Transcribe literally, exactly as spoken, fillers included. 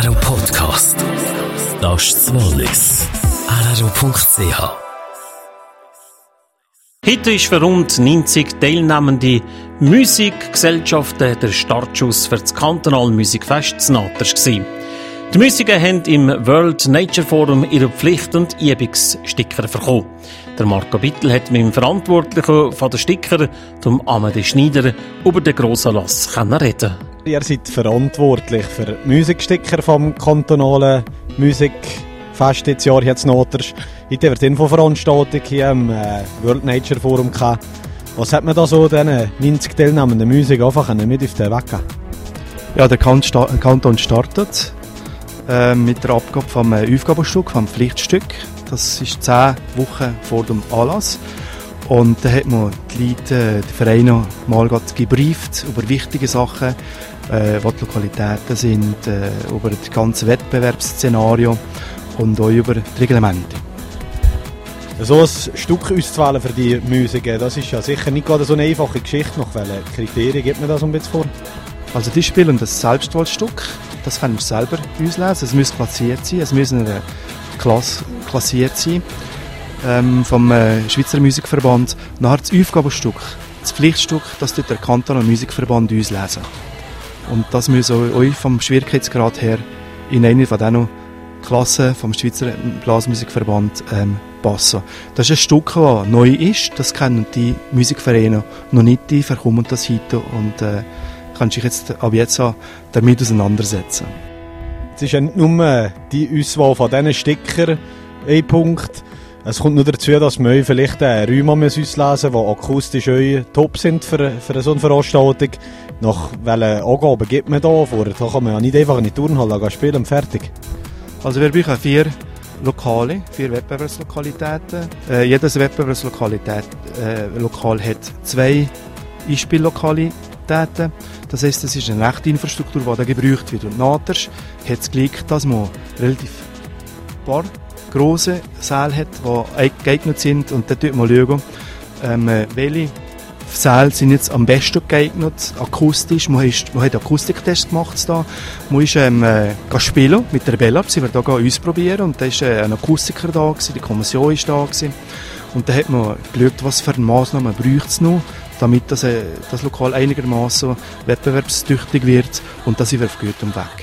R R O Podcast. Das ist das Wallis. R R O Punkt C H. Heute ist für rund neunzig teilnehmende Musikgesellschaften der Startschuss für das kantonale Musikfest zu Naters gewesen. Die Musiker haben im World Nature Forum ihre Pflicht- und Übungssticker bekommen. Der Marco Bittel hat mit dem Verantwortlichen von den Sticker, dem Amadee Schneider, über den grossen Anlass reden. Ihr seid verantwortlich für die Musiksticker vom kantonalen Musikfest dieses Jahr jetzt Naters. Heute wird Infoveranstaltung hier im äh, World Nature Forum gehabt. Was hat man da so diesen neunzig teilnehmenden Musiker einfach mit auf den Weg geben? Ja, der Kanton startet äh, mit der Abgabe vom äh, Aufgabenstück, vom Pflichtstück. Das ist zehn Wochen vor dem Anlass. Und da hat man die Leute, die Vereine mal gebrieft über wichtige Sachen, äh, was die Lokalitäten sind, äh, über das ganze Wettbewerbsszenario und auch über die Reglemente. So ein Stück auszuwählen für die Musiker, das ist ja sicher nicht gerade so eine einfache Geschichte. Nach welchen Kriterien gibt man das so ein bisschen vor? Also die spielen das Selbstwahlstück, das können wir selber auslesen. Es muss klassiert sein, es muss in einer Klasse klassiert sein ähm, vom äh, Schweizer Musikverband. Nachher das Aufgabenstück, das Pflichtstück, das tut der kantonale Musikverband auslesen. Und das muss euch vom Schwierigkeitsgrad her in eine von diesen Klassen vom Schweizer Blasmusikverband ähm, passen. Das ist ein Stück, das neu ist, das kennen die Musikvereine noch nicht, die verkommen das heute und äh, kannst dich jetzt ab jetzt an damit auseinandersetzen. Es ist ja nicht nur die Auswahl von diesen Stickern ein Punkt. Es kommt nur dazu, dass wir vielleicht Räume auslesen müssen, die akustisch top sind für, für so eine Veranstaltung. Nach welchen Angaben gibt man da vor? Da kann man ja nicht einfach in die Turnhalle spielen und fertig. Also wir brauchen vier Lokale, vier Wettbewerbslokalitäten. Äh, jedes Wettbewerbslokalität äh, Lokal hat zwei Einspiellokalitäten. Das heisst, das ist eine rechte Infrastruktur, die da gebraucht wird. Und Naters hat es Glück, dass man relativ paar grosse Säle hat, die geeignet sind. Und da schaut man schauen, ähm, welche Säle sind jetzt am besten geeignet, akustisch. Man, ist, man hat Akustiktests gemacht da. Man ist ähm, äh, spielen mit der Bella, sie wird hier ausprobieren. Und da war äh, ein Akustiker da, gewesen, die Kommission war da. Gewesen. Und da hat man geschaut, was für Massnahmen braucht es noch, damit das, äh, das Lokal einigermaßen wettbewerbstüchtig wird. Und da sind wir auf gutem Weg.